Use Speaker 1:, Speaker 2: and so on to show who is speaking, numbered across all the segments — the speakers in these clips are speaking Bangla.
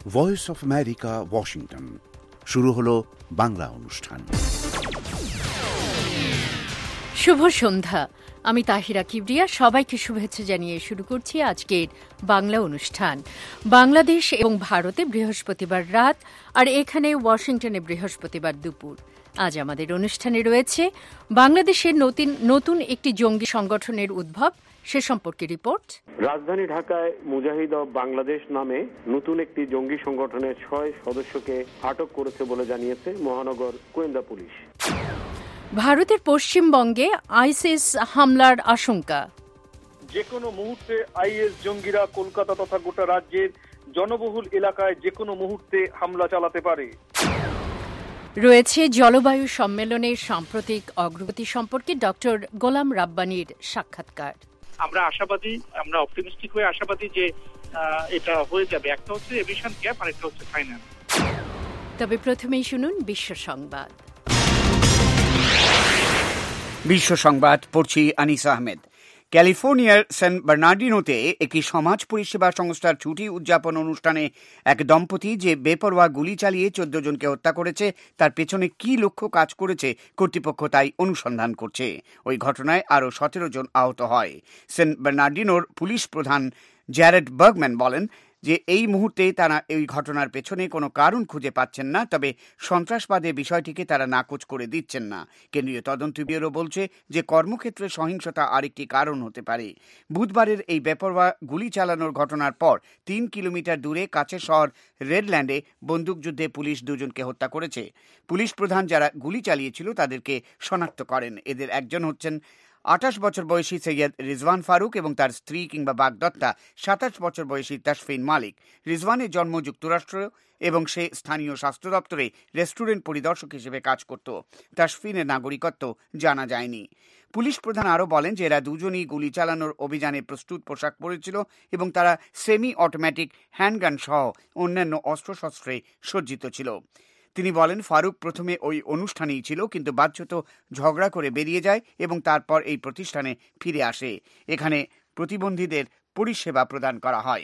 Speaker 1: Voice of America, Washington. শুরু হলো বাংলা অনুষ্ঠান।
Speaker 2: শুভ সন্ধ্যা। আমি তাহিরা কিবরিয়া, সবাইকে শুভেচ্ছা জানিয়ে শুরু করছি আজকের বাংলা অনুষ্ঠান। বাংলাদেশ এবং ভারতে বৃহস্পতিবার রাত, আর এখানে ওয়াশিংটনে বৃহস্পতিবার দুপুর। আজ আমাদের অনুষ্ঠানে রয়েছে বাংলাদেশের নতুন একটি জঙ্গি সংগঠনের উদ্ভব, সে সম্পর্কে রিপোর্ট।
Speaker 3: রাজধানী ঢাকায় মুজাহিদ অব বাংলাদেশ নামে নতুন একটি জঙ্গি সংগঠনের 6 সদস্যকে আটক করেছে বলে জানিয়েছে মহানগর গোয়েন্দা পুলিশ।
Speaker 2: ভারতের পশ্চিমবঙ্গে আইসিস হামলার আশঙ্কা।
Speaker 4: যে কোনো মুহূর্তে আইএস জঙ্গিরা কলকাতা তথা গোটা রাজ্যের জনবহুল এলাকায় যে কোনো মুহূর্তে হামলা চালাতে পারে।
Speaker 2: রয়েছে জলবায়ু সম্মেলনের সাম্প্রতিক অগ্রগতি সম্পর্কে ডক্টর গোলাম রাব্বানীর সাক্ষাৎকার।
Speaker 5: আমরা আশাবাদী, আমরা অপটিমিস্টিক হয়ে আশাবাদী যে এটা হয়ে যাবে। একটা হচ্ছে এভিয়েশন গ্যাপ আর একটা হচ্ছে ফাইন্যান্স।
Speaker 2: তবে প্রথমেই শুনুন বিশ্ব সংবাদ।
Speaker 6: বিশ্ব সংবাদ পড়ছি আনিস আহমেদ। ক্যালিফোর্নিয়ার সান বার্নার্ডিনোতে একটি সমাজ পরিষেবা সংস্থার ছুটি উদযাপন অনুষ্ঠানে এক দম্পতি যে বেপরোয়া গুলি চালিয়ে 14 জনকে হত্যা করেছে, তার পেছনে কি লক্ষ্য কাজ করেছে কর্তৃপক্ষ তাই অনুসন্ধান করছে। ওই ঘটনায় আরও 17 জন আহত হয়। সান বার্নার্ডিনোর পুলিশ প্রধান জ্যারেড বার্গম্যান বলেন যে এই মুহূর্তে তারা এই ঘটনার পেছনে কোনো কারণ খুঁজে পাচ্ছেন না, তবে সন্ত্রাসবাদের বিষয়টিকে তারা নাকচ করে দিচ্ছেন না। কেন্দ্রীয় তদন্ত ব্যুরো বলছে যে কর্মক্ষেত্রে সহিংসতা আরেকটি কারণ হতে পারে। বুধবারের এই বেপরোয়া গুলি চালানোর ঘটনার পর 3 কিলোমিটার দূরে কাছের শহর রেডল্যান্ডে বন্দুকযুদ্ধে পুলিশ 2 জনকে হত্যা করেছে। পুলিশ প্রধান যারা গুলি চালিয়েছিল তাদেরকে শনাক্ত করেন। এদের একজন হচ্ছেন 28 বছর বয়সী সৈয়দ রিজওয়ান ফারুক এবং তার স্ত্রী কিংবা বাগদত্তা 27 বছর বয়সী তাসফিন মালিক। রিজওয়ানের জন্ম যুক্তরাষ্ট্র এবং সে স্থানীয় স্বাস্থ্য দপ্তরে রেস্টুরেন্ট পরিদর্শক হিসেবে কাজ করত। তাসফিনের নাগরিকত্ব জানা যায়নি। পুলিশ প্রধান আরও বলেন যে এরা দুজনই গুলি চালানোর অভিযানে প্রস্তুত পোশাক পরেছিল এবং তারা সেমি অটোমেটিক হ্যান্ডগান সহ অন্যান্য অস্ত্রশস্ত্রে সজ্জিত ছিল। তিনি বলেন ফারুক প্রথমে ওই অনুষ্ঠানেই ছিল, কিন্তু বাধ্যত ঝগড়া করে বেরিয়ে যায় এবং তারপর এই প্রতিষ্ঠানে ফিরে আসে। এখানে প্রতিবন্ধীদের পরিষেবা প্রদান করা হয়।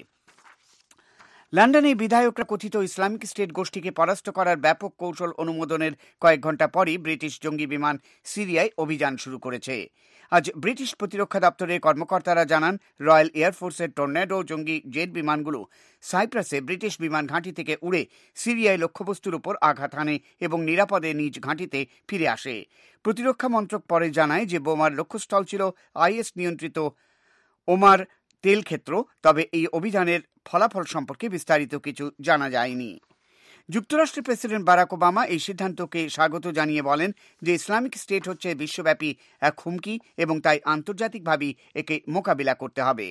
Speaker 6: লন্ডনে বিধায়করা কথিত ইসলামিক স্টেট গোষ্ঠীকে পরাস্ত করার ব্যাপক কৌশল অনুমোদনের কয়েক ঘণ্টা পরই ব্রিটিশ জঙ্গি বিমান সিরিয়ায় অভিযান শুরু করেছে। আজ ব্রিটিশ প্রতিরক্ষা দপ্তরের কর্মকর্তারা জানান রয়্যাল এয়ারফোর্সের টর্নেডো জঙ্গি জেট বিমানগুলো সাইপ্রাসে ব্রিটিশ বিমান ঘাঁটি থেকে উড়ে সিরিয়ায় লক্ষ্যবস্তুর উপর আঘাত হানে এবং নিরাপদে নিজ ঘাঁটিতে ফিরে আসে। প্রতিরক্ষা মন্ত্রক পরে জানায় যে বোমার লক্ষ্যস্থল ছিল আইএস নিয়ন্ত্রিত ওমার তেল ক্ষেত্র, তবে এই অভিযানের ফলাফল সম্পর্কে বিস্তারিত কিছু জানা যায়নি। যুক্তরাষ্ট্রের প্রেসিডেন্ট বারাক ওবামা এই সিদ্ধান্তকে স্বাগত জানিয়ে বলেন যে ইসলামিক স্টেট হচ্ছে বিশ্বব্যাপী এক হুমকি এবং তাই আন্তর্জাতিকভাবেই একে মোকাবিলা করতে হবে।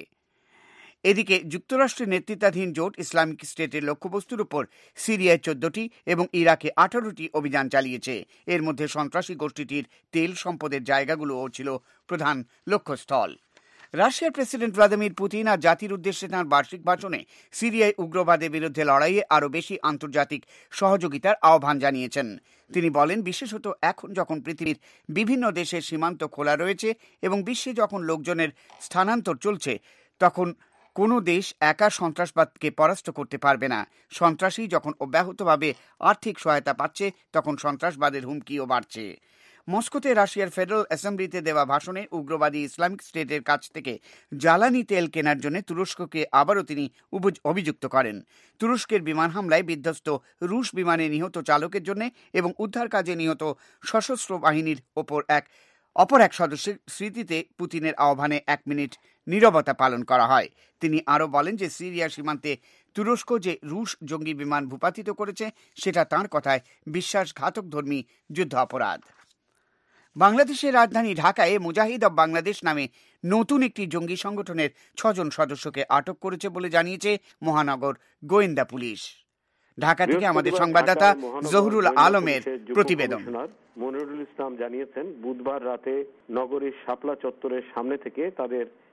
Speaker 6: এদিকে যুক্তরাষ্ট্রের নেতৃত্বাধীন জোট ইসলামিক স্টেটের লক্ষ্যবস্তুর উপর সিরিয়ায় 14টি এবং ইরাকে 18টি অভিযান চালিয়েছে। এর মধ্যে সন্ত্রাসী গোষ্ঠীটির তেল সম্পদের জায়গাগুলোও ছিল প্রধান লক্ষ্যস্থল। রাশিয়ার প্রেসিডেন্ট ভ্লাদিমির পুতিন আর জাতির উদ্দেশ্যে তাঁর বার্ষিক ভাষণে সিরিয়ায় উগ্রবাদের বিরুদ্ধে লড়াইয়ে আরও বেশি আন্তর্জাতিক সহযোগিতার আহ্বান জানিয়েছেন। তিনি বলেন, বিশেষত এখন যখন পৃথিবীর বিভিন্ন দেশের সীমান্ত খোলা রয়েছে এবং বিশ্বে যখন লোকজনের স্থানান্তর চলছে, তখন কোনো দেশ একা সন্ত্রাসবাদকে পরাস্ত করতে পারবে না। সন্ত্রাসী যখন অব্যাহতভাবে আর্থিক সহায়তা পাচ্ছে, তখন সন্ত্রাসবাদের হুমকিও বাড়ছে। মস্কোতে রাশিয়ার ফেডারেল অ্যাসেম্বলিতে দেওয়া ভাষণে উগ্রবাদী ইসলামিক স্টেটের কাছ থেকে জ্বালানি তেল কেনার জন্য তুরস্ককে আবারও তিনি অভিযুক্ত করেন। তুরস্কের বিমান হামলায় বিধ্বস্ত রুশ বিমানে নিহত চালকের জন্য এবং উদ্ধার কাজে নিহত সশস্ত্র বাহিনীর অপর এক সদস্যের স্মৃতিতে পুতিনের আহ্বানে 1 মিনিট নীরবতা পালন করা হয়। তিনি আরও বলেন যে সিরিয়া সীমান্তে তুরস্ক যে রুশ জঙ্গি বিমান ভূপাতিত করেছে সেটা তাঁর কথায় বিশ্বাসঘাতকধর্মী যুদ্ধ অপরাধ। বাংলাদেশের রাজধানী ঢাকায় মুজাহিদ অব বাংলাদেশ নামে নতুন একটি জঙ্গি সংগঠনের 6 জন সদস্যকে আটক করেছে বলে জানিয়েছে মহানগর গোয়েন্দা পুলিশ। ঢাকা থেকে আমাদের সংবাদদাতা জহুরুল আলমের প্রতিবেদন।
Speaker 3: মনিরুল ইসলাম জানিয়েছেন, বুধবার রাতে নগরীর শাপলা চত্বরের সামনে থেকে তাদের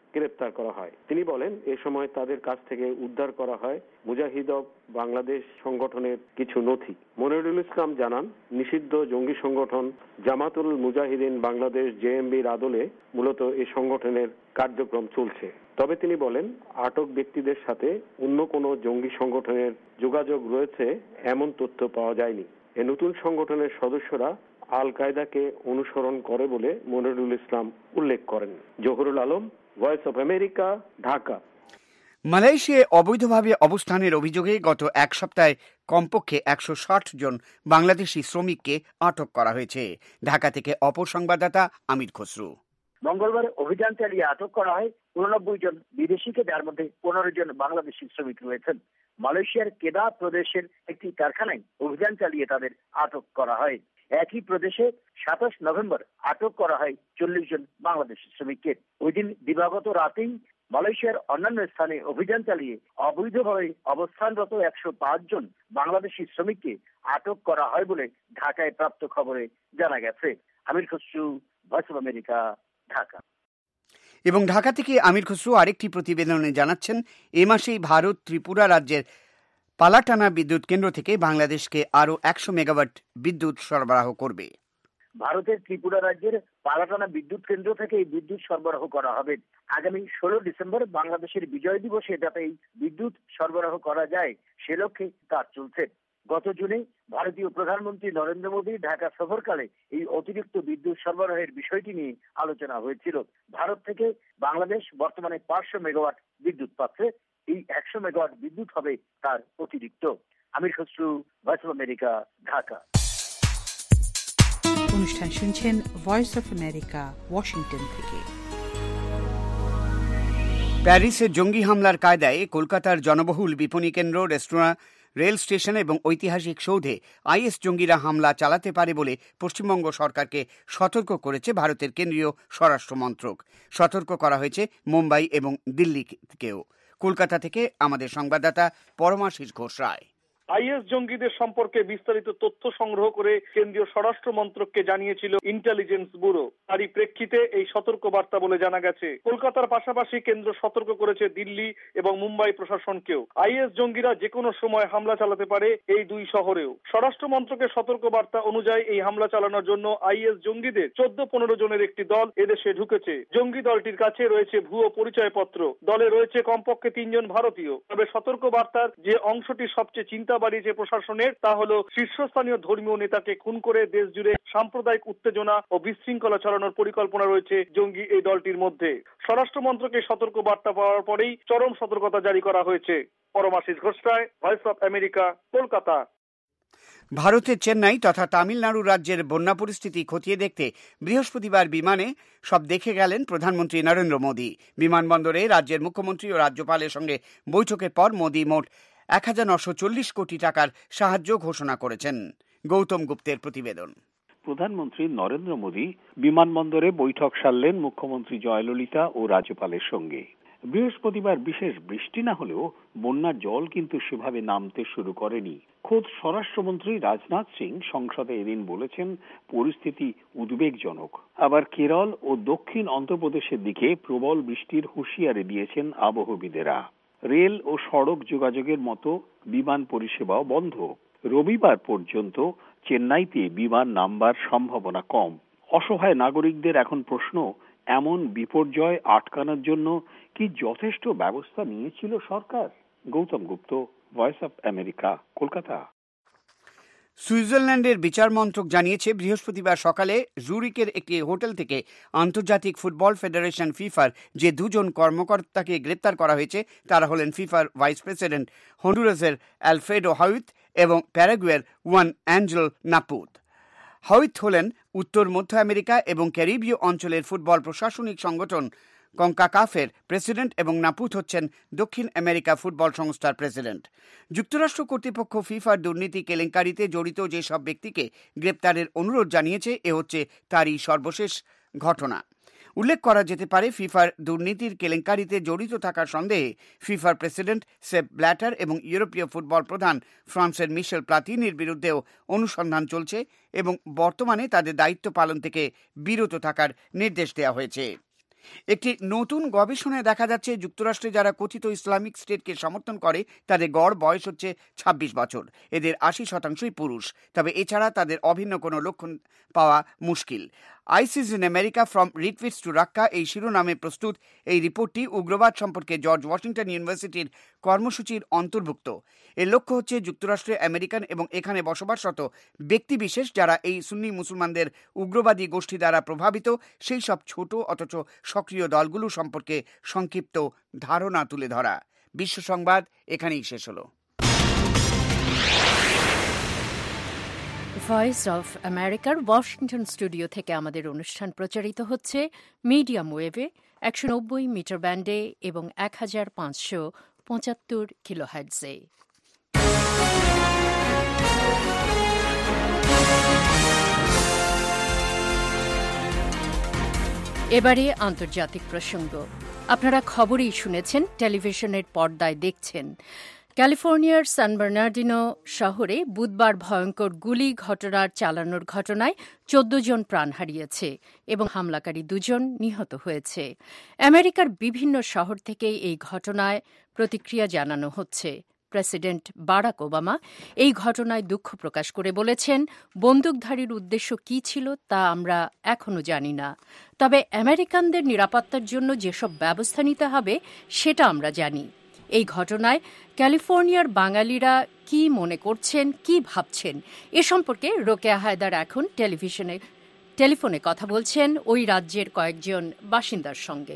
Speaker 3: গ্রেপ্তার করা হয়। তিনি বলেন এ সময় তাদের কাছ থেকে উদ্ধার করা হয় মুজাহিদ বাংলাদেশ সংগঠনের কিছু নথি। মনিরুল ইসলাম জানান, নিষিদ্ধ জঙ্গি সংগঠন জামাতুল মুজাহিদিন বাংলাদেশ জেএমবির আদলে মূলত এই সংগঠনের কার্যক্রম চলছে। তবে তিনি বলেন আটক ব্যক্তিদের সাথে অন্য কোনো জঙ্গি সংগঠনের যোগাযোগ রয়েছে এমন তথ্য পাওয়া যায়নি। এ নতুন সংগঠনের সদস্যরা আল কায়দাকে অনুসরণ করে বলে মনিরুল ইসলাম উল্লেখ করেন। Zahurul Alam, voice of America, Dhaka.
Speaker 6: মালয়েশিয়ায় অবৈধভাবে অবস্থানের অভিযোগে গত এক সপ্তাহে কমপক্ষে 160 জন বাংলাদেশি শ্রমিককে আটক করা হয়েছে। ঢাকা থেকে অপর সংবাদদাতা আমির খসরু।
Speaker 7: মঙ্গলবার অভিযান চালিয়ে আটক করা হয় 89 জন বিদেশিকে, যার মধ্যে 15 জন বাংলাদেশি শ্রমিক রয়েছেন। মালয়েশিয়ার কেদা প্রদেশের একটি কারখানায় অভিযান চালিয়ে তাদের আটক করা হয়। একই প্রদেশে 27 নভেম্বর আটক করা হয় 40 জন বাংলাদেশি শ্রমিককে। ওই দিন দিবাগত রাতেই মালয়েশিয়ার অন্যান্য স্থানে অভিযান চালিয়ে অবৈধভাবে অবস্থানরত 105 জন বাংলাদেশি শ্রমিককে আটক করা হয় বলে ঢাকায় প্রাপ্ত খবরে জানা গেছে। Amir Khasru, voice of America, Dhaka.
Speaker 6: এবং ঢাকা থেকে আমির খসরু আরেকটি প্রতিবেদনে জানাচ্ছেন, এ মাসেই ভারত ত্রিপুরা রাজ্যের পালাটানা বিদ্যুৎ কেন্দ্র থেকে বাংলাদেশকে আরো 100 মেগাওয়াট বিদ্যুৎ সরবরাহ করবে।
Speaker 7: ভারতের ত্রিপুরা রাজ্যের পালাটানা বিদ্যুৎ কেন্দ্র থেকে এই বিদ্যুৎ সরবরাহ করা হবে। আগামী 16 ডিসেম্বর বাংলাদেশের বিজয় দিবসে যাতে এই বিদ্যুৎ সরবরাহ করা যায় সে লক্ষ্যে কাজ চলছে। গত জুনে ভারতীয় প্রধানমন্ত্রী নরেন্দ্র মোদী ঢাকা সফরকালে এই অতিরিক্ত বিদ্যুৎ সরবরাহের বিষয়টি নিয়ে আলোচনা হয়েছিল। ভারত থেকে বাংলাদেশ বর্তমানে 500 মেগাওয়াট বিদ্যুৎ পাচ্ছে। এই 100 মেগাওয়াট বিদ্যুৎ হবে তার অতিরিক্ত। Amir Khasru, voice of America, Dhaka.
Speaker 8: অনুষ্ঠান শুনছেন ভয়েস অফ আমেরিকা, ওয়াশিংটন থেকে।
Speaker 6: প্যারিসে জঙ্গি হামলার কায়দায় কলকাতার জনবহুল বিপণী কেন্দ্র, রেস্তোরাঁ, রেল স্টেশন এবং ঐতিহাসিক সৌধে আইএস জঙ্গিরা হামলা চালাতে পারে বলে পশ্চিমবঙ্গ সরকারকে সতর্ক করেছে ভারতের কেন্দ্রীয় স্বরাষ্ট্র মন্ত্রক। সতর্ক করা হয়েছে মুম্বাই এবং দিল্লিকেও। কলকাতা থেকে আমাদের সংবাদদাতা পরমাশিস ঘোষ রায়।
Speaker 4: আইএস জঙ্গিদের সম্পর্কে বিস্তারিত তথ্য সংগ্রহ করে কেন্দ্রীয় স্বরাষ্ট্র মন্ত্রককে জানিয়েছিল ইন্টেলিজেন্স ব্যুরো। তারই প্রেক্ষিতে এই সতর্ক বার্তা বলে জানা গেছে। কলকাতার পাশাপাশি কেন্দ্র সতর্ক করেছে দিল্লি এবং মুম্বাই প্রশাসনকেও। আইএস জঙ্গিরা যে কোনো সময় হামলা চালাতে পারে এই দুই শহরেও। স্বরাষ্ট্র মন্ত্রকের সতর্ক বার্তা অনুযায়ী এই হামলা চালানোর জন্য আইএস জঙ্গিদের 14-15 জনের একটি দল এদেশে ঢুকেছে। জঙ্গি দলটির কাছে রয়েছে ভুয়ো পরিচয়পত্র। দলে রয়েছে কমপক্ষে 3 জন ভারতীয়। তবে সতর্ক বার্তার যে অংশটি সবচেয়ে চিন্তা বাড়িয়েছে প্রশাসনের, তা হলো শীর্ষস্থানীয় ধর্মীয় নেতাকে খুন করে দেশ জুড়ে সাম্প্রদায়িক উত্তেজনা ও বিশৃঙ্খলা ছড়ানোর পরিকল্পনা রয়েছে জঙ্গি এই দলটির মধ্যে। স্বরাষ্ট্র মন্ত্রকের সতর্ক বার্তা পাওয়ার পরেই চরম সতর্কতা জারি করা হয়েছে। Paramashis Ghosh Roy, voice of America, Kolkata.
Speaker 6: ভারতের চেন্নাই তথা তামিলনাড়ু রাজ্যের বন্যা পরিস্থিতি খতিয়ে দেখতে বৃহস্পতিবার বিমানে সব দেখে গেলেন প্রধানমন্ত্রী নরেন্দ্র মোদী। বিমানবন্দরে রাজ্যের মুখ্যমন্ত্রী ও রাজ্যপালের সঙ্গে বৈঠকের পর মোদী মোট 1940 কোটি টাকার সাহায্য ঘোষণা করেছেন। গৌতম গুপ্তের প্রতিবেদন।
Speaker 9: প্রধানমন্ত্রী নরেন্দ্র মোদী বিমানবন্দরে বৈঠক সারলেন মুখ্যমন্ত্রী জয়ললিতা ও রাজ্যপালের সঙ্গে। বৃহস্পতিবার বিশেষ বৃষ্টি না হলেও বন্যার জল কিন্তু সেভাবে নামতে শুরু করেনি। খোদ স্বরাষ্ট্রমন্ত্রী রাজনাথ সিং সংসদে এদিন বলেছেন পরিস্থিতি উদ্বেগজনক। আবার কেরল ও দক্ষিণ অন্ধ্রপ্রদেশের দিকে প্রবল বৃষ্টির হুঁশিয়ারি দিয়েছেন আবহবিদেরা। রেল ও সড়ক যোগাযোগের মতো বিমান পরিষেবাও বন্ধ। রবিবার পর্যন্ত চেন্নাইতে বিমান নামবার সম্ভাবনা কম। অসহায় নাগরিকদের এখন প্রশ্ন, এমন বিপর্যয় আটকানোর জন্য কি যথেষ্ট ব্যবস্থা নিয়েছিল সরকার? Gautam Gupta, voice of America, Kolkata.
Speaker 6: সুইজারল্যান্ডের বিচার মন্ত্রক জানিয়েছে বৃহস্পতিবার সকালে জুরিকের একটি হোটেল থেকে আন্তর্জাতিক ফুটবল ফেডারেশন ফিফার যে 2 জন কর্মকর্তাকে গ্রেপ্তার করা হয়েছে তারা হলেন ফিফার ভাইস প্রেসিডেন্ট হন্ডুরাসের অ্যালফ্রেডো হাউইত এবং প্যারাগুয়ের ওয়ান অ্যাঞ্জেল নাপুত। হাউইত হলেন উত্তর মধ্য আমেরিকা এবং ক্যারিবীয় অঞ্চলের ফুটবল প্রশাসনিক সংগঠন কনকাকাফের প্রেসিডেন্ট এবং নাপুত হচ্ছেন দক্ষিণ আমেরিকা ফুটবল সংস্থার প্রেসিডেন্ট। যুক্তরাষ্ট্র কর্তৃপক্ষ ফিফার দুর্নীতি কেলেঙ্কারিতে জড়িত যেসব ব্যক্তিকে গ্রেপ্তারের অনুরোধ জানিয়েছে এ হচ্ছে তারই সর্বশেষ ঘটনা। উল্লেখ করা যেতে পারে ফিফার দুর্নীতির কেলেঙ্কারিতে জড়িত থাকার সন্দেহে ফিফার প্রেসিডেন্ট সেপ ব্ল্যাটার এবং ইউরোপীয় ফুটবল প্রধান ফ্রান্সের মিশেল প্লাতিনির বিরুদ্ধেও অনুসন্ধান চলছে এবং বর্তমানে তাদের দায়িত্ব পালন থেকে বিরত থাকার নির্দেশ দেওয়া হয়েছে। একটি নতুন গবেষণায় দেখা যাচ্ছে যুক্তরাষ্ট্রে যারা কথিত ইসলামিক স্টেটকে সমর্থন করে তাদের গড় বয়স হচ্ছে ২৬ বছর। এদের ৮০% পুরুষ। তবে এছাড়া তাদের অভিন্ন কোনো লক্ষণ পাওয়া মুশকিল। ISIS in America from retreats to Raqqa এই শিরোনামে প্রস্তুত এই রিপোর্টটি উগ্রবাদ সম্পর্কে জর্জ ওয়াশিংটন ইউনিভার্সিটির কর্মসূচির অন্তর্ভুক্ত। এর লক্ষ্য হচ্ছে যুক্তরাষ্ট্রে আমেরিকান এবং এখানে বসবাসরত ব্যক্তিবিশেষ যারা এই সুন্নি মুসলমানদের উগ্রবাদী গোষ্ঠী দ্বারা প্রভাবিত সেই সব ছোট অথচ সক্রিয় দলগুলো সম্পর্কে সংক্ষিপ্ত ধারণা তুলে ধরা। বিশ্ব সংবাদ এখানেই শেষ হলো।
Speaker 2: ভয়েস অফ আমেরিকার ওয়াশিংটন স্টুডিও থেকে আমাদের অনুষ্ঠান প্রচারিত হচ্ছে মিডিয়াম ওয়েভে ১৯০ মিটার ব্যান্ডে এবং ১৫৭৫ কিলোহার্টজে। এবারে আন্তর্জাতিক প্রসঙ্গ। আপনারা খবরেই শুনেছেন, টেলিভিশনের পর্দায় দেখছেন। ক্যালিফোর্নিয়ার সান বার্নার্ডিনো শহরে বুধবার ভয়ঙ্কর গুলি চালানোর ঘটনায় ১৪ জন প্রাণ হারিয়েছে এবং হামলাকারী ২ জন নিহত হয়েছে। আমেরিকার বিভিন্ন শহর থেকেই এই ঘটনায় প্রতিক্রিয়া জানানো হচ্ছে। প্রেসিডেন্ট বারাক ওবামা এই ঘটনায় দুঃখ প্রকাশ করে বলেছেন, বন্দুকধারীর উদ্দেশ্য কী ছিল তা আমরা এখনও জানি না, তবে আমেরিকানদের নিরাপত্তার জন্য যেসব ব্যবস্থা নিতে হবে সেটা আমরা জানি। এই ঘটনায় ক্যালিফোর্নিয়ার বাঙালিরা কি মনে করছেন, কি ভাবছেন, এ সম্পর্কে রোকেয়া হায়দার এখন টেলিফোনে কথা বলছেন ওই রাজ্যের কয়েকজন বাসিন্দার সঙ্গে।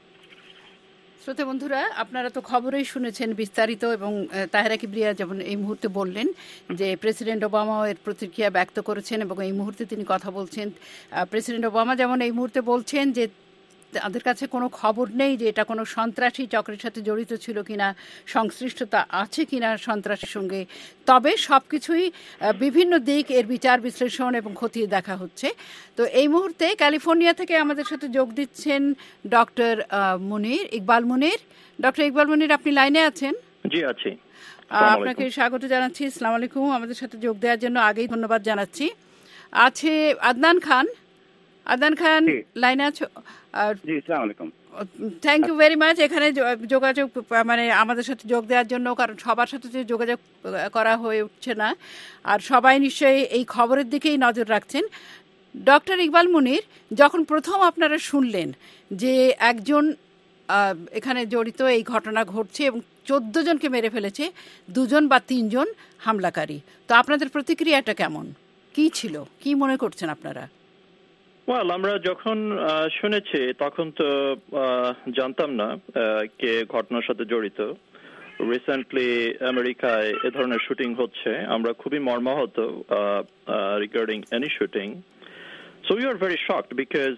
Speaker 8: শ্রোতা বন্ধুরা, আপনারা তো খবরেই শুনেছেন বিস্তারিত, এবং তাহেরা কিবরিয়া যেমন এই মুহূর্তে বললেন যে প্রেসিডেন্ট ওবামাও এর প্রতিক্রিয়া ব্যক্ত করেছেন এবং এই মুহূর্তে তিনি কথা বলছেন। প্রেসিডেন্ট ওবামা যেমন এই মুহূর্তে বলছেন যে তাদের কাছে কোনো খবর নেই যে এটা কোনো সন্ত্রাসী চক্রের সাথে জড়িত ছিল কিনা, সংশ্লিষ্টতা আছে কিনা সন্ত্রাসের সঙ্গে, তবে সবকিছুই বিভিন্ন দিক এর বিচার বিশ্লেষণ এবং খতিয়ে দেখা হচ্ছে। তো এই মুহূর্তে ক্যালিফোর্নিয়া থেকে আমাদের সাথে যোগ দিচ্ছেন ডক্টর ইকবাল মুনির। ডক্টর ইকবাল মুনির, আপনি লাইনে আছেন?
Speaker 10: জি আছি।
Speaker 8: আপনাকে স্বাগত জানাচ্ছি। আসসালামু আলাইকুম। আমাদের সাথে যোগ দেওয়ার জন্য আগেই ধন্যবাদ জানাচ্ছি। আছে আদনান খান। আদনান খান, লাইনে আছো?
Speaker 10: জি, আসসালামু আলাইকুম।
Speaker 8: থ্যাংক ইউ ভেরি মাচ এখানে যোগাযোগ আমাদের সাথে যোগ দেওয়ার জন্য, কারণ সবার সাথে যে যোগাযোগ করা হয়ে উঠছে না, আর সবাই নিশ্চয়ই এই খবরের দিকেই নজর রাখছেন। ডক্টর ইকবাল মুনির, যখন প্রথম আপনারা শুনলেন যে একজন এখানে জড়িত, এই ঘটনা ঘটছে এবং 14 জনকে মেরে ফেলেছে 2 জন বা 3 জন হামলাকারী, তো আপনাদের প্রতিক্রিয়াটা কেমন, কি ছিল, কি মনে করছেন আপনারা?
Speaker 10: আমরা যখন শুনেছি তখন তো জানতাম না কে ঘটনার সাথে জড়িত। রিসেন্টলি আমেরিকায় এ ধরনের শুটিং হচ্ছে, আমরা খুবই মর্মাহত regarding any shooting. So we are very shocked because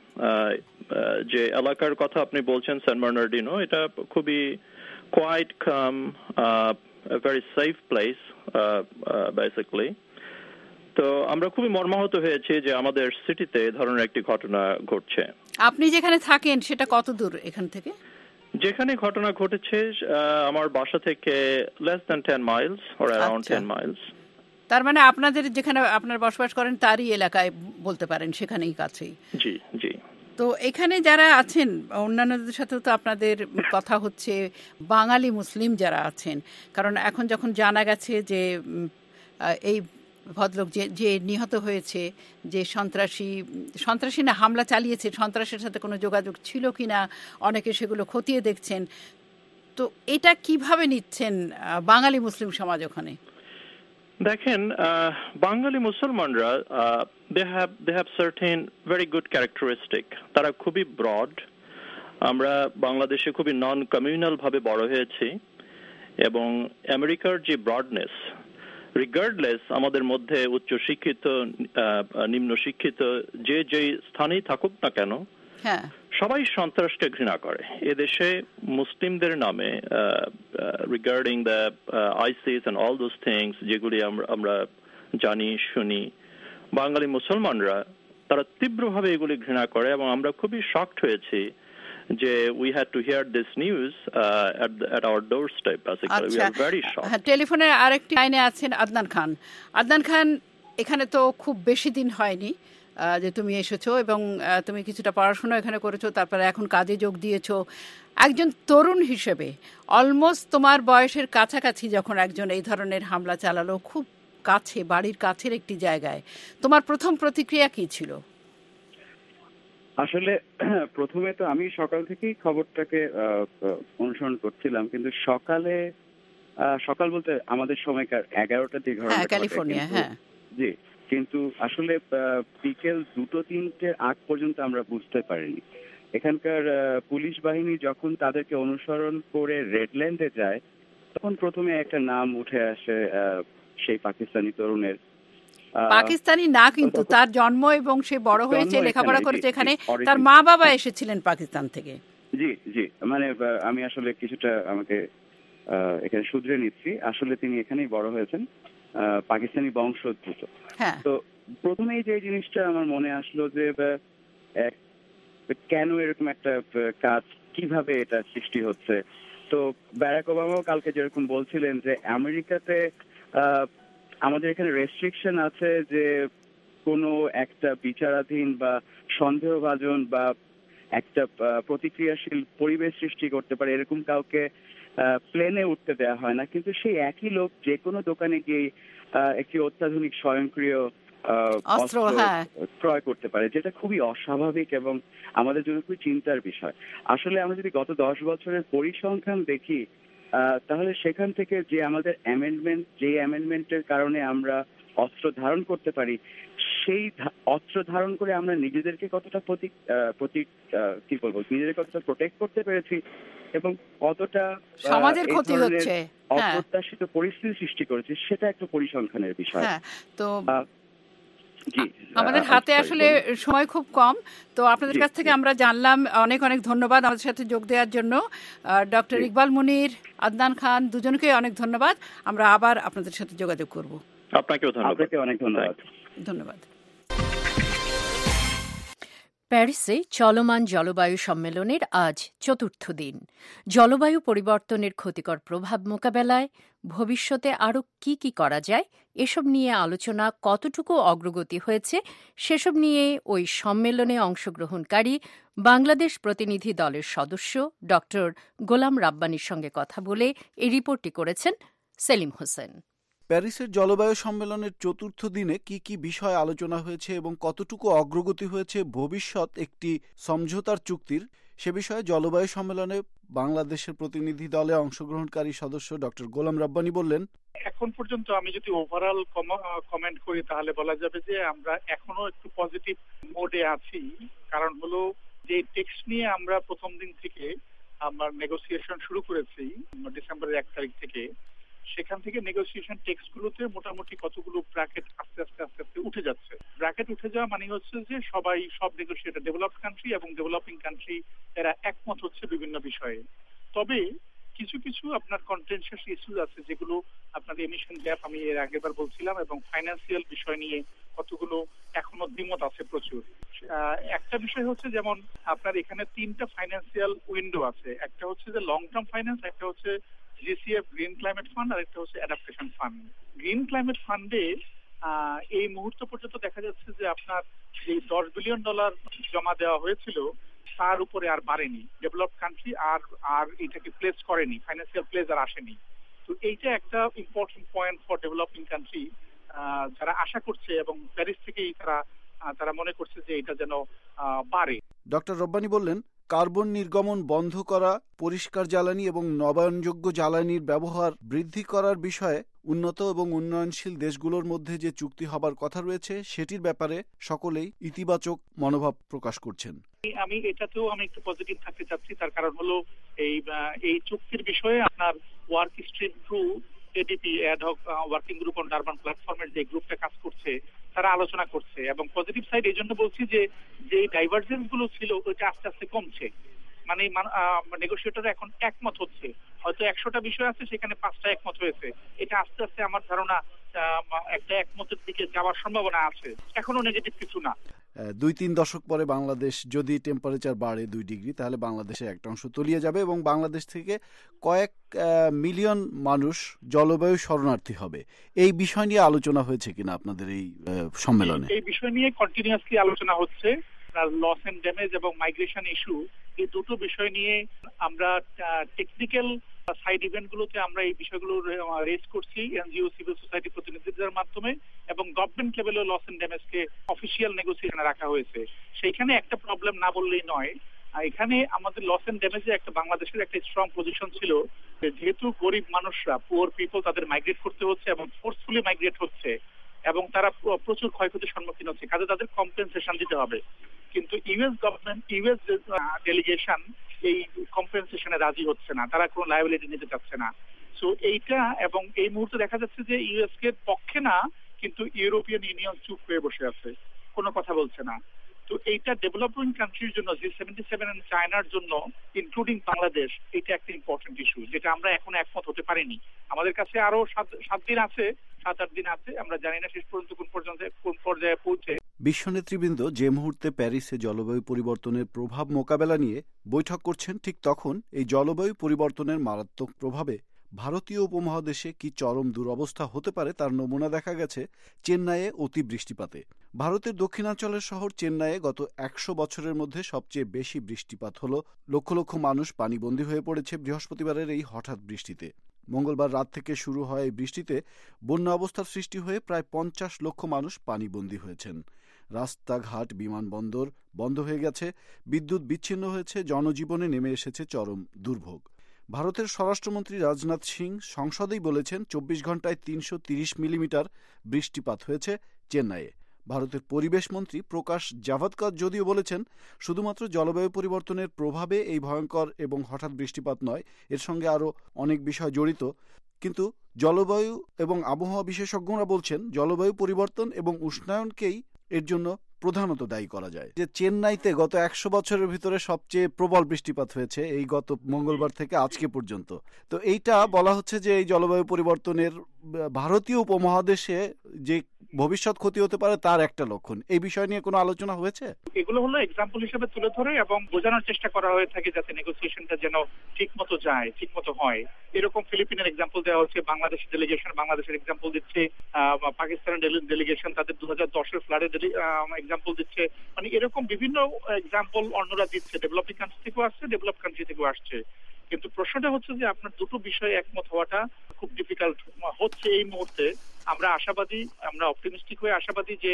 Speaker 10: যে এলাকার কথা আপনি বলছেন সান বার্নার্ডিনো, এটা খুবই quite calm, very safe place basically. তো আমরা খুবই মর্মাহত হয়েছি যে আমাদের সিটিতে এই ধরনের একটি ঘটনা ঘটছে।
Speaker 8: আপনি যেখানে থাকেন সেটা কত দূর এখান থেকে?
Speaker 10: যেখানে ঘটনা ঘটেছে আমার বাসা থেকে less than 10 miles or around 10 miles।
Speaker 8: তার মানে আপনাদের যেখানে আপনার বসবাস করেন তারই এলাকায় বলতে পারেন, সেখানেই কাছেই।
Speaker 10: জি জি।
Speaker 8: তো এখানে যারা আছেন, অন্যান্যদের সাথেও তো আপনাদের কথা হচ্ছে, বাঙালি মুসলিম যারা আছেন, কারণ এখন যখন জানা গেছে যে এই ভদ্রলোক যে নিহত হয়েছে, যে সন্ত্রাসী না হামলা চালিয়েছে, সন্ত্রাসের সাথে কোনো যোগাযোগ ছিল কিনা অনেকে সেগুলো খতিয়ে দেখছেন। তো এটা কিভাবে নিচ্ছেন বাঙালি মুসলিম সমাজ ওখানে?
Speaker 10: দেখেন, বাঙালি মুসলমানরা they have certain very good characteristic। তারা খুবই ব্রড। আমরা বাংলাদেশে খুবই নন কমিউনাল ভাবে বড় হয়েছি, এবং আমেরিকার যে ব্রডনেস, রিগার্ডলেস আমাদের মধ্যে উচ্চ শিক্ষিত নিম্ন শিক্ষিত যে স্থানেই থাকুক না কেন, সবাই সন্ত্রাসকে ঘৃণা করে। এদেশে মুসলিমদের নামে regarding the ISIS and all those things যেগুলি আমরা জানি শুনি, বাঙালি মুসলমানরা তারা তীব্রভাবে এগুলি ঘৃণা করে, এবং আমরা খুবই শকড হয়েছি যে we had to hear this news at our doorstep. Basically, we are very shocked.
Speaker 8: টেলিফোনে আরেকটি লাইনে আছেন আদনান খান। আদনান খান, এখানে তো খুব বেশি দিন হয়নি, যে তুমি এসেছো এবং তুমি কিছুটা পড়াশোনা এখানে করেছো, তারপরে এখন কাজে যোগ দিয়েছো। একজন তরুণ হিসেবে অলমোস্ট তোমার বয়সের কাছাকাছি যখন একজন এই ধরনের হামলা চালালো, খুব কাছে, বাড়ির কাছের একটি জায়গায়, তোমার প্রথম প্রতিক্রিয়া কি ছিল?
Speaker 11: আসলে প্রথমে তো আমি সকাল থেকেই খবরটাকে অনুসরণ করছিলাম, কিন্তু সকাল বলতে আমাদের সময়কার 11টার দিকে
Speaker 8: ক্যালিফোর্নিয়া, হ্যাঁ
Speaker 11: জি, কিন্তু আসলে বিকেল 2-3টের আগ পর্যন্ত আমরা বুঝতে পারিনি। এখানকার পুলিশ বাহিনী যখন তাদেরকে অনুসরণ করে রেডল্যান্ডে যায়, তখন প্রথমে একটা নাম উঠে আসে সেই পাকিস্তানি তরুণের।
Speaker 8: পাকিস্তানি না, কিন্তু তার জন্ম এবং সে বড় হয়েছে, লেখাপড়া করেছে এখানে, তার মা বাবা এসেছিলেন পাকিস্তান থেকে।
Speaker 11: জি জি, মানে আমি আসলে কিছুটা আমাকে এখানে শুধরে নিচ্ছি। আসলে তিনি এখানেই বড় হয়েছেন, পাকিস্তানি বংশোদ্ভূত। তো প্রথমেই যে জিনিসটা আমার মনে আসলো যে কেন এরকম একটা কাজ, কিভাবে এটা সৃষ্টি হচ্ছে। তো বারাক ওবামাও কালকে যেরকম বলছিলেন যে আমেরিকাতে আমাদের এখানে রেস্ট্রিকশন আছে যে কোনো একটা বিচারাধীন বা সন্দেহভাজন বা একটা প্রতিক্রিয়াশীল পরিবেশ সৃষ্টি করতে পারে এরকম কাউকে প্লেনে উঠতে দেওয়া হয় না, কিন্তু সেই একই লোক যে কোনো দোকানে গিয়ে একটি অত্যাধুনিক স্বয়ংক্রিয় অস্ত্র ক্রয় করতে পারে, যেটা খুবই অস্বাভাবিক এবং আমাদের জন্য খুবই চিন্তার বিষয়। আসলে আমরা যদি গত 10 বছরের পরিসংখ্যান দেখি, তাহলে সেখান থেকে যে আমাদের অ্যামেন্ডমেন্টের কারণে আমরা অস্ত্র ধারণ করতে পারি, সেই অস্ত্র ধারণ করে আমরা নিজেদেরকে কতটা নিজেদের কতটা প্রোটেক্ট করতে পেরেছি এবং কতটা
Speaker 8: সমাজের ক্ষতি হচ্ছে,
Speaker 11: অপ্রত্যাশিত পরিস্থিতি সৃষ্টি করেছে, সেটা একটা পরিসংখ্যানের বিষয়।
Speaker 8: তো আমাদের হাতে আসলে সময় খুব কম, তো আপনাদের কাছ থেকে আমরা জানলাম। অনেক অনেক ধন্যবাদ আমাদের সাথে যোগ দেওয়ার জন্য। ডক্টর ইকবাল মুনির, আদনান খান, দুজনকে অনেক ধন্যবাদ। আমরা আবার আপনাদের সাথে যোগাযোগ করব।
Speaker 10: আপনাকেও ধন্যবাদ।
Speaker 11: আপনাকে অনেক ধন্যবাদ।
Speaker 8: ধন্যবাদ।
Speaker 2: প্যারিসে চলমান জলবায়ু সম্মেলনের আজ ৪র্থ দিন। জলবায়ু পরিবর্তনের ক্ষতিকর প্রভাব মোকাবেলায় ভবিষ্যতে আরও কি কি করা যায়, এসব নিয়ে আলোচনা কতটুকু অগ্রগতি হয়েছে, সেসব নিয়ে ওই সম্মেলনে অংশগ্রহণকারী বাংলাদেশ প্রতিনিধি দলের সদস্য ড গোলাম রাব্বানীর সঙ্গে কথা বলে এই রিপোর্টটি করেছেন সেলিম হোসেন।
Speaker 12: প্যারিসের জলবায়ু সম্মেলনের ৪র্থ দিনে কি কি বিষয় আলোচনা হয়েছে এবং কতটুকু অগ্রগতি হয়েছে ভবিষ্যৎ একটি সমঝোতার চুক্তির, সে বিষয়ে জলবায়ু সম্মেলনে বাংলাদেশের প্রতিনিধি দলে অংশগ্রহণকারী সদস্য ড গোলাম রাব্বানী বললেন,
Speaker 5: এখন পর্যন্ত আমি যদি ওভারঅল কমেন্ট করি তাহলে বলা যাবে যে আমরা এখনো একটু পজিটিভ মোডে আছি। কারণ হলো যে টেক্সট নিয়ে আমরা প্রথম দিন থেকে আমার নেগোসিয়েশন শুরু করেছি ডিসেম্বরের 1 তারিখ থেকে, সেখান থেকে নেগোসিয়েশন টেক্সটগুলোতে মোটামুটি কতগুলো ব্র্যাকেট আস্তে আস্তে উঠে যাচ্ছে। ব্র্যাকেট উঠে যাওয়া মানে হচ্ছে যে সব নেগোসিয়েটর, ডেভেলপড কান্ট্রি এবং ডেভেলপিং কান্ট্রি, এরা একমত হচ্ছে বিভিন্ন বিষয়ে। তবে কিছু কিছু আপনার কন্টেনশিয়াস ইস্যুজ আছে যেগুলো আপনার এমিশন গ্যাপ, আমি এর আগেরবার বলছিলাম, এবং ফাইন্যান্সিয়াল বিষয় নিয়ে কতগুলো এখনো দ্বিমত আছে প্রচুর। একটা বিষয় হচ্ছে যেমন আপনার এখানে 3টা ফাইন্যান্সিয়াল উইন্ডো আছে। একটা হচ্ছে যে লং টার্ম ফাইন্যান্স, একটা হচ্ছে GCF গ্রিন ক্লাইমেট ফান্ড, আর একটা হচ্ছে অ্যাডাপ্টেশন ফান্ড। গ্রিন ক্লাইমেট ফান্ডে এই মুহূর্ত পর্যন্ত দেখা যাচ্ছে যে আপনার যে $10 বিলিয়ন জমা দেওয়া হয়েছিল তার উপরে আর বাড়েনি। ডেভেলপড কান্ট্রি আর এটাকে প্লেস করেনি, ফাইন্যান্সিয়াল প্লেস আর আসেনি। তো এইটা একটা important point for developing country, যারা আশা করছে এবং প্যারিস থেকেই তারা মনে করছে যে এটা যেন বাড়ে।
Speaker 12: ডক্টর রব্বানী বললেন, কার্বন নির্গমন বন্ধ করা, পরিষ্কার জ্বালানি এবং নবায়নযোগ্য জ্বালানির ব্যবহার বৃদ্ধি করার বিষয়ে উন্নত এবং উন্নয়নশীল দেশগুলোর মধ্যে যে চুক্তি হবার কথা রয়েছে সেটির ব্যাপারে সকলেই ইতিবাচক মনোভাব প্রকাশ করছেন।
Speaker 5: আমি এটাতেও একটু পজিটিভ থাকতে চাচ্ছি। তার কারণ হলো এই চুক্তির বিষয়ে আপনার work stream through ADP ad hoc working group on Durban প্ল্যাটফর্মের যে গ্রুপটা কাজ করছে তারা আলোচনা করছে, এবং পজিটিভ সাইড এই জন্য বলছি যে ডাইভার্জেন্স গুলো ছিল ওইটা আস্তে আস্তে কমছে। মানে নেগোসিয়েটররা এখন একমত হচ্ছে। হয়তো 100টা বিষয় আছে, সেখানে 5টা একমত হয়েছে। এটা আস্তে আস্তে আমার ধারণা একটা একমতের দিকে যাওয়ার সম্ভাবনা আছে, এখনো নেগেটিভ কিছু না।
Speaker 12: 2-3 দশক পরে বাংলাদেশ যদি টেম্পারেচার বাড়ে 2 ডিগ্রি, তাহলে বাংলাদেশের একটা অংশ তলিয়ে যাবে এবং বাংলাদেশ থেকে কয়েক মিলিয়ন মানুষ জলবায়ু শরণার্থী হবে। এই বিষয় নিয়ে আলোচনা হয়েছে কিনা আপনাদের এই সম্মেলনে?
Speaker 5: এই বিষয় নিয়ে কন্টিনিউয়াসলি আলোচনা হচ্ছে। লস এন্ড ড্যামেজ এবং মাইগ্রেশন ইস্যু, এই দুটো বিষয় নিয়ে আমরা টেকনিক্যাল সাইড ইভেন্ট গুলোতে আমরা এই বিষয়গুলো রেজ করছি এনজিও, সিভিল সোসাইটি প্রতিনিধিদের মাধ্যমে, এবং গভর্নমেন্ট লেভেলে লস এন্ড ড্যামেজকে অফিসিয়াল নেগোসিয়েশনে রাখা হয়েছে। সেইখানে একটা প্রবলেম না বললেই নয়, এখানে আমাদের লস এন্ড ড্যামেজে একটা বাংলাদেশের একটা স্ট্রং পজিশন ছিল, যেহেতু গরিব মানুষরা, পুয়ার পিপল, তাদের মাইগ্রেট করতে হচ্ছে এবং ফোর্সফুলি মাইগ্রেট হচ্ছে এবং তারা প্রচুর ক্ষয়ক্ষতির সম্মুখীন হচ্ছে, কাজে তাদের কম্পেনসেশন দিতে হবে। কিন্তু ইউএস গভর্নমেন্ট, ইউএস ডেলিগেশন এই কম্পেনসেশনে রাজি হচ্ছে না, তারা কোনো লায়াবিলিটি নিতে চাচ্ছে না। সো এইটা, এবং এই মুহূর্তে দেখা যাচ্ছে যে ইউএস কে পক্ষে না, কিন্তু ইউরোপিয়ান ইউনিয়ন চুপ হয়ে বসে আছে, কোনো কথা বলছে না। তো এইটা ডেভেলপিং কান্ট্রির জন্য, G77 এবং চায়নার জন্য, ইনক্লুডিং বাংলাদেশ, এটা একটা ইম্পর্টেন্ট ইস্যু, যেটা আমরা এখন একমত হতে পারিনি। আমাদের কাছে আরো 7 দিন আছে, 7-8 দিন আছে, আমরা জানি না শেষ পর্যন্ত কোন পর্যায়ে পৌঁছে।
Speaker 12: বিশ্ব নেতৃবৃন্দ যে মুহূর্তে প্যারিসে জলবায়ু পরিবর্তনের প্রভাব মোকাবেলা নিয়ে বৈঠক করছেন, ঠিক তখন এই জলবায়ু পরিবর্তনের মারাত্মক প্রভাবে ভারতীয় উপমহাদেশে কি চরম দুরবস্থা হতে পারে তার নমুনা দেখা গেছে চেন্নাইয়ে অতি বৃষ্টিপাতে। ভারতের দক্ষিণাঞ্চলের শহর চেন্নাইয়ে গত 100 বছরের মধ্যে সবচেয়ে বেশি বৃষ্টিপাত হলো। লক্ষ লক্ষ মানুষ পানিবন্দী হয়ে পড়েছে বৃহস্পতিবারের এই হঠাৎ বৃষ্টিতে। মঙ্গলবার রাত থেকে শুরু হয় এই বৃষ্টিতে বন্যা অবস্থার সৃষ্টি হয়ে প্রায় 50 লক্ষ মানুষ পানিবন্দী হয়েছেন। রাস্তাঘাট, বিমানবন্দর বন্ধ হয়ে গেছে, বিদ্যুৎ বিচ্ছিন্ন হয়েছে, জনজীবনে নেমে এসেছে চরম দুর্ভোগ। ভারতের স্বরাষ্ট্রমন্ত্রী রাজনাথ সিং সংসদেই বলেছেন 24 ঘন্টায় 330 মিলিমিটার বৃষ্টিপাত হয়েছে চেন্নাইয়ে। ভারতের পরিবেশ মন্ত্রী প্রকাশ জাভড়েকর যদিও বলেছেন শুধুমাত্র জলবায়ু পরিবর্তনের প্রভাবে এই ভয়ঙ্কর এবং হঠাৎ বৃষ্টিপাত নয়, এর সঙ্গে আরও অনেক বিষয় জড়িত। কিন্তু জলবায়ু এবং আবহাওয়া বিশেষজ্ঞরা বলছেন জলবায়ু পরিবর্তন এবং উষ্ণায়নকেই এর জন্য প্রধানত দায়ী করা যায়। যে চেন্নাইতে গত 100 বছরের ভিতরে সবচেয়ে প্রবল বৃষ্টিপাত হয়েছে এই গত মঙ্গলবার থেকে আজকে পর্যন্ত। তো এইটা বলা হচ্ছে যে এই জলবায়ু পরিবর্তনের ভারতীয় উপমহাদেশে যে ভবিষ্যৎ ক্ষতি হতে পারে তার একটা লক্ষণ। এই বিষয় নিয়ে কোনো আলোচনা হয়েছে?
Speaker 5: এগুলো হলো এক্সাম্পল হিসেবে তুলে ধরে এবং বোঝানোর চেষ্টা করা হয়ে থাকে যাতে নেগোসিয়েশনটা যেন ঠিক মতো যায়, ঠিক মতো হয়। এরকম ফিলিপিনের এক্সাম্পল দেওয়া হচ্ছে, বাংলাদেশের ডেলিগেশন বাংলাদেশের এক্সাম্পল দিচ্ছে, পাকিস্তানের ডেলিগেশন তাদের 2010-এর ফ্লাডের এক্সাম্পল দিচ্ছে। মানে এরকম বিভিন্ন এক্সাম্পল অন্যরা দিচ্ছে, ডেভেলপিং কান্ট্রি থেকেও আসছে, ডেভেলপ কান্ট্রি থেকেও আসছে। কিন্তু প্রশ্নটা হচ্ছে যে আপনার দুটো বিষয়ে একমত হওয়াটা খুব ডিফিকাল্ট হচ্ছে এই মুহূর্তে। আমরা আশাবাদী, আমরা অপটিমিস্টিক হয়ে আশাবাদী যে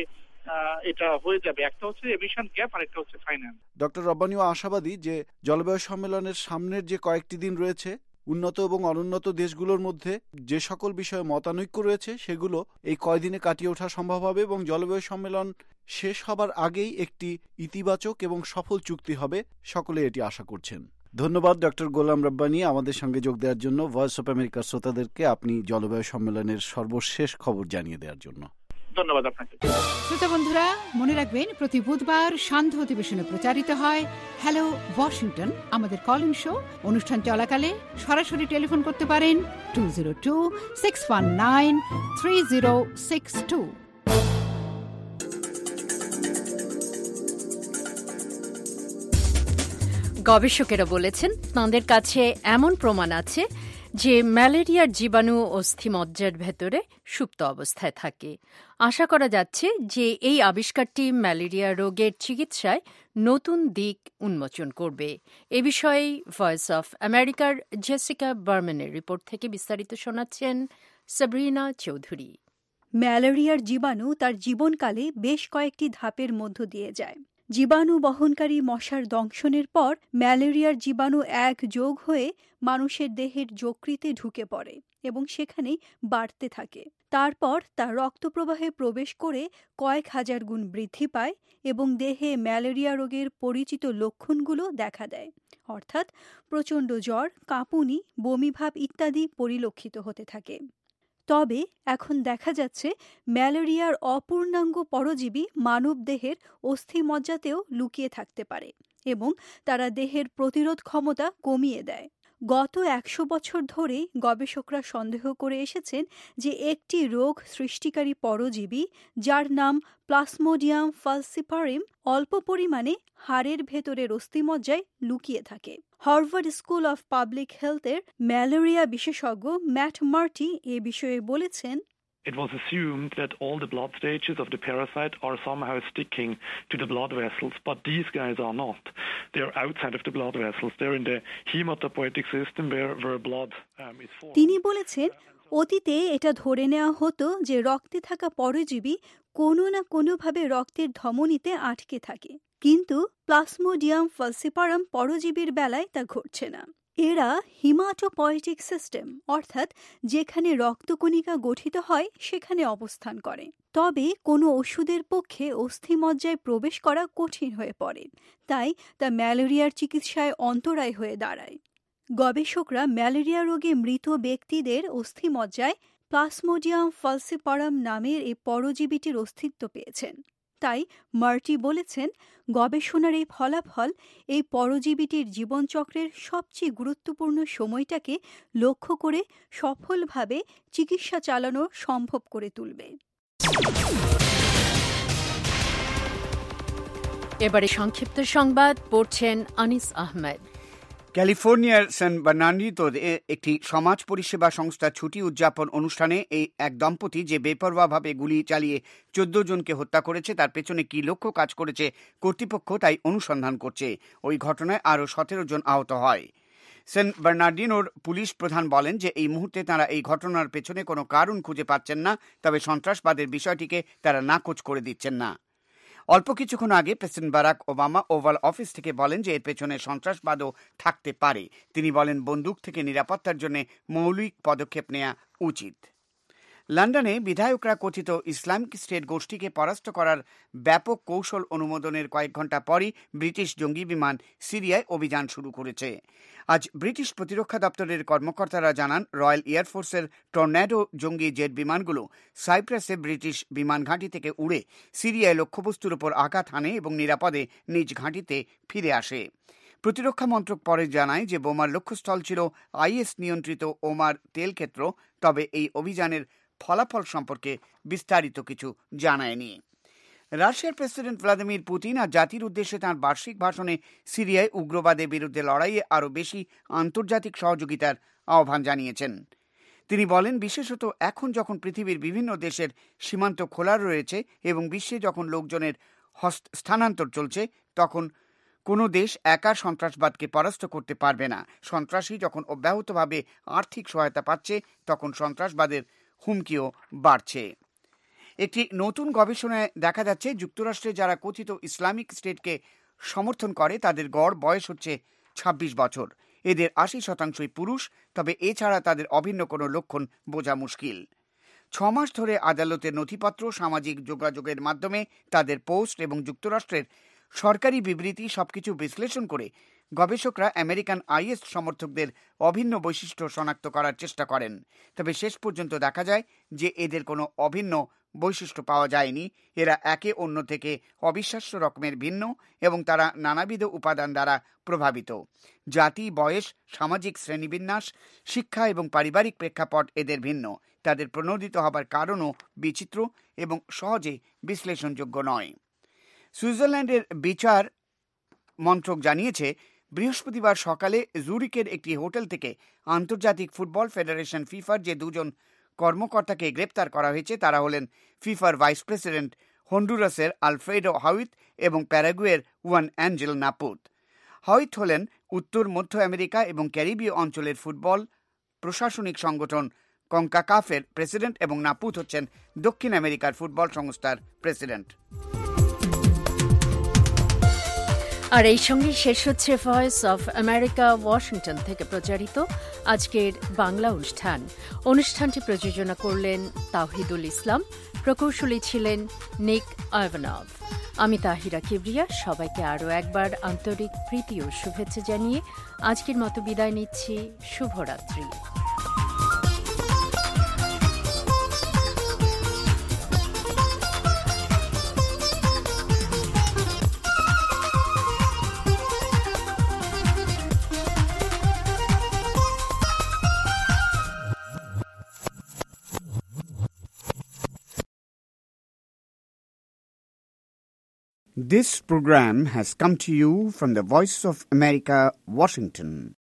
Speaker 5: এটা হয়ে যাবে। একটা হচ্ছে এমিশন গ্যাপ আর একটা হচ্ছে ফাইন্যান্স।
Speaker 12: ডক্টর রব্বানীও আশাবাদী যে জলবায়ু সম্মেলনের সামনের যে কয়েকটি দিন রয়েছে উন্নত এবং অনুন্নত দেশগুলোর মধ্যে যে সকল বিষয়ে মতানৈক্য রয়েছে সেগুলো এই কয়দিনে কাটিয়ে ওঠা সম্ভব হবে এবং জলবায়ু সম্মেলন শেষ হবার আগেই একটি ইতিবাচক এবং সফল চুক্তি হবে, সকলে এটি আশা করছেন। ধন্যবাদ ডক্টর গোলাম রব্বানী আমাদের সঙ্গে যোগ দেওয়ার জন্য। ভয়েস অফ আমেরিকার শ্রোতাদেরকে আপনি জলবায়ু সম্মেলনের সর্বশেষ খবর জানিয়ে দেওয়ার জন্য
Speaker 5: ধন্যবাদ আপনাকে।
Speaker 8: শ্রোতা বন্ধুরা, মনে রাখবেন প্রতি বুধবার সান্ধ্য অধিবেশনে প্রচারিত হয় হ্যালো ওয়াশিংটন, আমাদের কল ইন শো। অনুষ্ঠান চলাকালে সরাসরি টেলিফোন করতে পারেন 202-619-3062।
Speaker 2: গবেষকেরা বলেছেন তাঁদের কাছে এমন প্রমাণ আছে যে ম্যালেরিয়ার জীবাণু অস্থিমজ্জার ভেতরে সুপ্ত অবস্থায় থাকে। আশা করা যাচ্ছে যে এই আবিষ্কারটি ম্যালেরিয়া রোগের চিকিৎসায় নতুন দিক উন্মোচন করবে। এ বিষয়ে ভয়েস অফ আমেরিকার জেসিকা বার্ম্যানের রিপোর্ট থেকে বিস্তারিত শোনাচ্ছেন সাবরিনা চৌধুরী।
Speaker 13: ম্যালেরিয়ার জীবাণু তার জীবনকালে বেশ কয়েকটি ধাপের মধ্য দিয়ে যায়। জীবাণু বহনকারী মশার দংশনের পর ম্যালেরিয়ার জীবাণু যোগ হয়ে মানুষের দেহের যকৃতে ঢুকে পড়ে এবং সেখানেই বাড়তে থাকে। তারপর তা রক্তপ্রবাহে প্রবেশ করে কয়েক হাজার গুণ বৃদ্ধি পায় এবং দেহে ম্যালেরিয়া রোগের পরিচিত লক্ষণগুলো দেখা দেয়, অর্থাৎ প্রচণ্ড জ্বর, কাঁপুনি, বমিভাব ইত্যাদি পরিলক্ষিত হতে থাকে। তবে এখন দেখা যাচ্ছে ম্যালেরিয়ার অপূর্ণাঙ্গ পরজীবী মানব দেহের অস্থিমজ্জাতেও লুকিয়ে থাকতে পারে এবং তারা দেহের প্রতিরোধ ক্ষমতা কমিয়ে দেয়। গত 100 বছর ধরে গবেষকরা সন্দেহ করে এসেছেন যে একটি রোগ সৃষ্টিকারী পরজীবী যার নাম প্লাজমোডিয়াম ফালসিপারিম অল্প পরিমাণে হাড়ের ভেতরের অস্থিমজ্জায় লুকিয়ে থাকে। হার্ভার্ড স্কুল অফ পাবলিক হেলথের ম্যালেরিয়া বিশেষজ্ঞ ম্যাট মার্টি এ বিষয়ে বলেছেন,
Speaker 14: It was assumed that all the blood stages of the parasite are somehow sticking to the blood vessels, but these guys are not. They are outside of the blood vessels. They're in the hematopoietic system where blood is formed.
Speaker 13: তিনি বলেছেন, অতীতে এটা ধরে নেওয়া হতো যে রক্তে থাকা পরজীবী কোনো না কোনোভাবে রক্তের ধমনীতে আটকে থাকে, কিন্তু প্লাজমোডিয়াম ফালসিপারাম পরজীবীর বেলায় তা ঘটছে না। এরা হিমাটোপয়েটিক সিস্টেম অর্থাৎ যেখানে রক্তকণিকা গঠিত হয় সেখানে অবস্থান করে। তবে কোনো ওষুধের পক্ষে অস্থিমজ্জায় প্রবেশ করা কঠিন হয়ে পড়ে, তাই তা ম্যালেরিয়ার চিকিৎসায় অন্তরায় হয়ে দাঁড়ায়। গবেষকরা ম্যালেরিয়া রোগে মৃত ব্যক্তিদের অস্থিমজ্জায় প্লাজমোডিয়াম ফালসিপারাম নামের এই পরজীবীটির অস্তিত্ব পেয়েছেন। তাই মার্টি বলেছেন, গবেষণার এই ফলাফল এই পরজীবীটির জীবনচক্রের সবচেয়ে গুরুত্বপূর্ণ সময়টাকে লক্ষ্য করে সফলভাবে চিকিৎসা চালানো সম্ভব করে তুলবে।
Speaker 2: এবারে সংক্ষিপ্ত সংবাদ পড়ছেন আনিস আহমেদ।
Speaker 6: ক্যালিফোর্নিয়ার সান বার্নার্ডিনোতে একটি সমাজ পরিষেবা সংস্থা ছুটি উদযাপন অনুষ্ঠানে এই এক দম্পতি যে বেপরোয়াভাবে গুলি চালিয়ে 14 জনকে হত্যা করেছে তার পেছনে কি লক্ষ্য কাজ করেছে কর্তৃপক্ষ তাই অনুসন্ধান করছে। ওই ঘটনায় আরও 17 জন আহত হয়। সান বার্নার্ডিনোর পুলিশ প্রধান বলেন যে এই মুহূর্তে তারা এই ঘটনার পেছনে কোনো কারণ খুঁজে পাচ্ছেন না, তবে সন্ত্রাসবাদের বিষয়টিকে তারা নাকচ করে দিচ্ছেন না। অল্প কিছুক্ষণ আগে President Barack Obama Oval Office থেকে বলেন যে এর পেছনে সন্ত্রাসবাদও থাকতে পারে। তিনি বলেন বন্দুক থেকে নিরাপত্তার জন্য মৌলিক পদক্ষেপ নেওয়া উচিত। লন্ডনে বিধায়করা কথিত ইসলামিক স্টেট গোষ্ঠীকে পরাস্ত করার ব্যাপক কৌশল অনুমোদনের কয়েক ঘণ্টা পরই ব্রিটিশ জঙ্গি বিমান সিরিয়ায় অভিযান শুরু করেছে। আজ ব্রিটিশ প্রতিরক্ষা দপ্তরের কর্মকর্তারা জানান রয়্যাল এয়ারফোর্সের টর্নেডো জঙ্গি জেট বিমানগুলো সাইপ্রাসে ব্রিটিশ বিমান ঘাঁটি থেকে উড়ে সিরিয়ায় লক্ষ্যবস্তুর উপর আঘাত হানে এবং নিরাপদে নিজ ঘাঁটিতে ফিরে আসে। প্রতিরক্ষা মন্ত্রক পরে জানায় যে বোমার লক্ষ্যস্থল ছিল আইএস নিয়ন্ত্রিত ওমার তেলক্ষেত্র, তবে এই অভিযানের ফলাফল সম্পর্কে বিস্তারিত কিছু জানায়নি। রাশিয়ার প্রেসিডেন্ট ভ্লাদিমির পুতিন আজ জাতির উদ্দেশ্যে তাঁর বার্ষিক ভাষণে সিরিয়ায় উগ্রবাদের বিরুদ্ধে লড়াইয়ে আরও বেশি আন্তর্জাতিক সহযোগিতার আহ্বান জানিয়েছেন। তিনি বলেন, বিশেষত এখন যখন পৃথিবীর বিভিন্ন দেশের সীমান্ত খোলা রয়েছে এবং বিশ্বে যখন লোকজনের স্থানান্তর চলছে, তখন কোনো দেশ একা সন্ত্রাসবাদকে পরাস্ত করতে পারবে না। সন্ত্রাসী যখন অব্যাহতভাবে আর্থিক সহায়তা পাচ্ছে, তখন সন্ত্রাসবাদের হুমকিও বাড়ছে। একটি নতুন গবেষণায় দেখা যাচ্ছে যুক্তরাষ্ট্রে যারা কথিত ইসলামিক স্টেটকে সমর্থন করে তাদের গড় বয়স হচ্ছে 26 বছর। এদের 80% পুরুষ, তবে এছাড়া তাদের অভিন্ন কোনো লক্ষণ বোঝা মুশকিল। 6 মাস ধরে আদালতের নথিপত্র, সামাজিক যোগাযোগের মাধ্যমে তাদের পোস্ট এবং যুক্তরাষ্ট্রের সরকারি বিবৃতি সবকিছু বিশ্লেষণ করে গবেষকরা আমেরিকান আইএস সমর্থকদের অভিন্ন বৈশিষ্ট্য শনাক্ত করার চেষ্টা করেন। তবে শেষ পর্যন্ত দেখা যায় যে এদের কোনো অভিন্ন বৈশিষ্ট্য পাওয়া যায়নি। এরা একে অন্য থেকে অবিশ্বাস্য রকমের ভিন্ন এবং তারা নানাবিধ উপাদান দ্বারা প্রভাবিত। জাতি, বয়স, সামাজিক শ্রেণীবিন্যাস, শিক্ষা এবং পারিবারিক প্রেক্ষাপট এদের ভিন্ন। তাদের প্রণোদিত হবার কারণও বিচিত্র এবং সহজে বিশ্লেষণযোগ্য নয়। সুইজারল্যান্ডের বিচার মন্ত্রক জানিয়েছে বৃহস্পতিবার সকালে জুরিকের একটি হোটেল থেকে আন্তর্জাতিক ফুটবল ফেডারেশন ফিফার যে 2 জন কর্মকর্তাকে গ্রেপ্তার করা হয়েছে তারা হলেন ফিফার ভাইস প্রেসিডেন্ট হন্ডুরাসের আলফ্রেডো হাউইত এবং প্যারাগুয়ের ওয়ান অ্যাঞ্জেল নাপুত। হাউইত হলেন উত্তর মধ্য আমেরিকা এবং ক্যারিবীয় অঞ্চলের ফুটবল প্রশাসনিক সংগঠন কনকাকাফের প্রেসিডেন্ট এবং নাপুত হচ্ছেন দক্ষিণ আমেরিকার ফুটবল সংস্থার প্রেসিডেন্ট।
Speaker 2: আর এই সঙ্গে শেষ হচ্ছে ভয়েস অফ আমেরিকা ওয়াশিংটন থেকে প্রচারিত আজকের বাংলা অনুষ্ঠান। অনুষ্ঠানটি প্রযোজনা করলেন তাওহিদুল ইসলাম, প্রকৌশলী ছিলেন নিক আইভানভ। আমি তাহিরা কিবরিয়া সবাইকে আরও একবার আন্তরিক প্রীতি ও শুভেচ্ছা জানিয়ে আজকের মতো বিদায় নিচ্ছি। শুভরাত্রি।
Speaker 6: This program has come to you from the Voice of America, Washington.